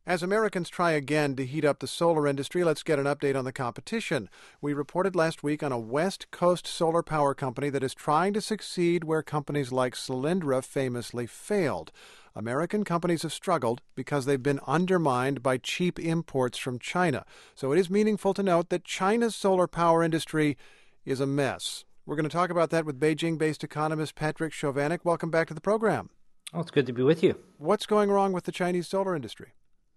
As Americans try again to heat up the solar industry, let's get an update on the competition. We reported last week on a West Coast solar power company that is trying to succeed where companies like Solyndra famously failed. American companies have struggled because they've been undermined by cheap imports from China. So it is meaningful to note that China's solar power industry is a mess. We're going to talk about that with Beijing-based economist Patrick Chovanec. Welcome back to the program. Oh, it's good to be with you. What's going wrong with the Chinese solar industry?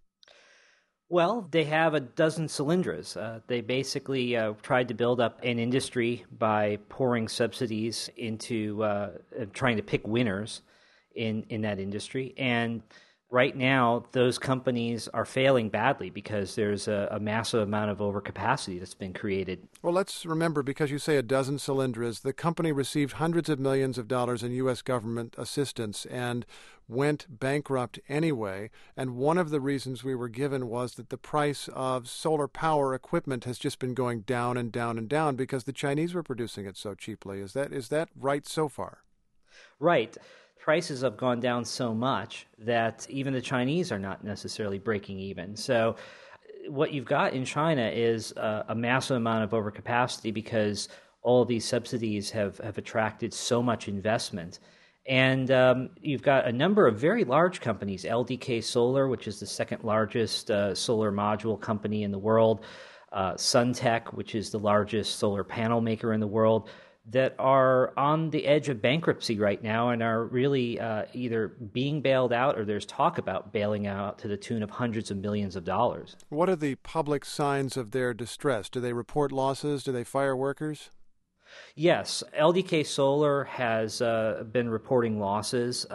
Well, they have a dozen Solyndras. They basically tried to build up an industry by pouring subsidies into trying to pick winners in that industry. And right now, those companies are failing badly because there's a massive amount of overcapacity that's been created. Well, let's remember, because you say a dozen Solyndras, the company received hundreds of millions of dollars in U.S. government assistance and went bankrupt anyway. And one of the reasons we were given was that the price of solar power equipment has just been going down and down and down because the Chinese were producing it so cheaply. Is that right so far? Right. Prices have gone down so much that even the Chinese are not necessarily breaking even. So what you've got in China is a massive amount of overcapacity because all of these subsidies have attracted so much investment. And you've got a number of very large companies, LDK Solar, which is the second largest solar module company in the world, Suntech, which is the largest solar panel maker in the world, that are on the edge of bankruptcy right now and are really either being bailed out or there's talk about bailing out to the tune of hundreds of millions of dollars. What are the public signs of their distress? Do they report losses? Do they fire workers? Yes, LDK Solar has been reporting losses,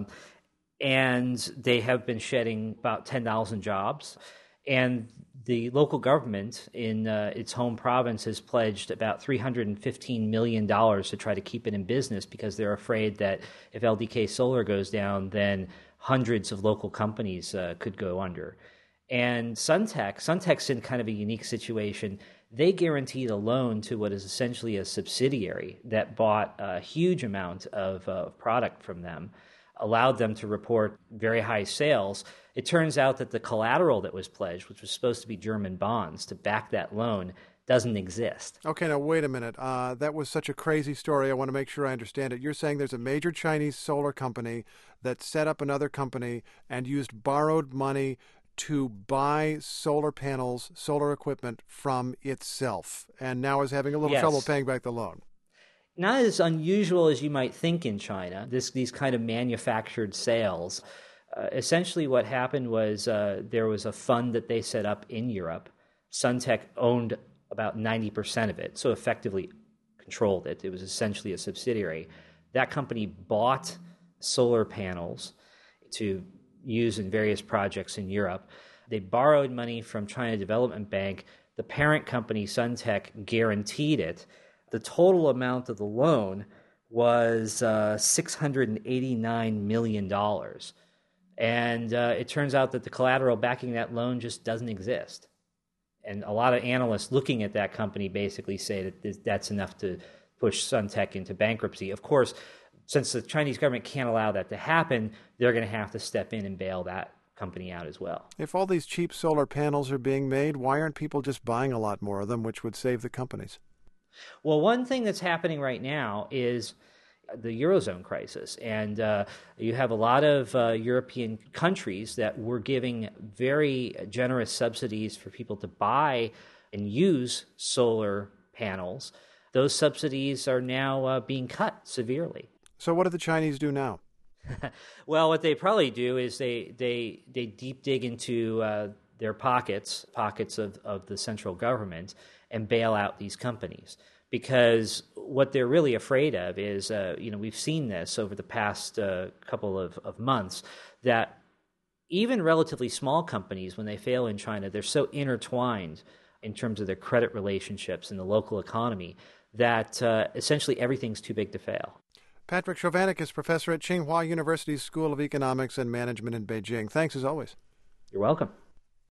and they have been shedding about 10,000 jobs. And the local government in its home province has pledged about $315 million to try to keep it in business because they're afraid that if LDK Solar goes down, then hundreds of local companies could go under. And Suntech's in kind of a unique situation. They guaranteed a loan to what is essentially a subsidiary that bought a huge amount of product from them, allowed them to report very high sales. It turns out that the collateral that was pledged, which was supposed to be German bonds to back that loan, doesn't exist. Okay, now wait a minute. That was such a crazy story. I want to make sure I understand it. You're saying there's a major Chinese solar company that set up another company and used borrowed money to buy solar panels, solar equipment from itself, and now is having a little trouble paying back the loan. Not as unusual as you might think in China, these kind of manufactured sales. Essentially what happened was there was a fund that they set up in Europe. Suntech owned about 90% of it, so effectively controlled it. It was essentially a subsidiary. That company bought solar panels to use in various projects in Europe. They borrowed money from China Development Bank. The parent company, Suntech, guaranteed it. The total amount of the loan was $689 million. And it turns out that the collateral backing that loan just doesn't exist. And a lot of analysts looking at that company basically say that that's enough to push Suntech into bankruptcy. Of course, since the Chinese government can't allow that to happen, they're going to have to step in and bail that company out as well. If all these cheap solar panels are being made, why aren't people just buying a lot more of them, which would save the companies? Well, one thing that's happening right now is the Eurozone crisis. And you have a lot of European countries that were giving very generous subsidies for people to buy and use solar panels. Those subsidies are now being cut severely. So what do the Chinese do now? Well, what they probably do is they deep dig into their pockets of the central government and bail out these companies. Because what they're really afraid of is, we've seen this over the past couple of months, that even relatively small companies, when they fail in China, they're so intertwined in terms of their credit relationships in the local economy that essentially everything's too big to fail. Patrick Chovanec is professor at Tsinghua University's School of Economics and Management in Beijing. Thanks as always. You're welcome.